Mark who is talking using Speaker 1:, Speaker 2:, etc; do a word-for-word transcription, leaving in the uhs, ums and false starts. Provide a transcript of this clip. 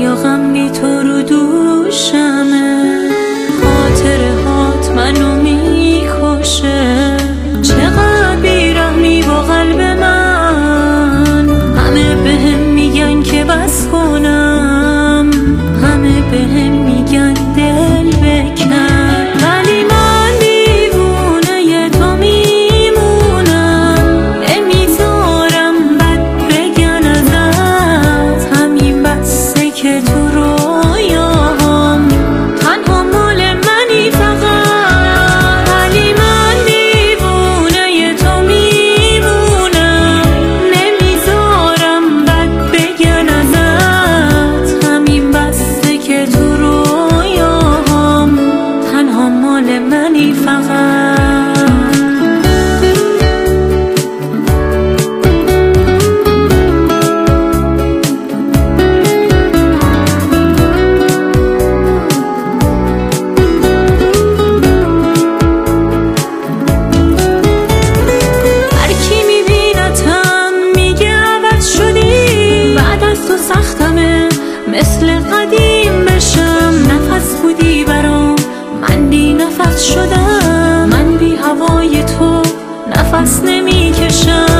Speaker 1: دنیا غم بی تو رو دوشمه، خاطره هات منو میکشه، چقدر بیرحمی با قلب من. همه بهم میگن که بس کنم، همه بهم میگن دل بکن، ولی من دیوونه تو میمونم، نمیذارم بد بگن ازت، همین بسه که تو رویاهام تنها مال منی فقط. ولی من دیوونه تو میمونم، نمیذارم بد بگن ازت، همین بسه که تو رویاهام تنها مال منی فقط. مثل قدیم بشم، نفس بودی برام، من بی نفس شدم، من بی هوای تو نفس نمی کشم.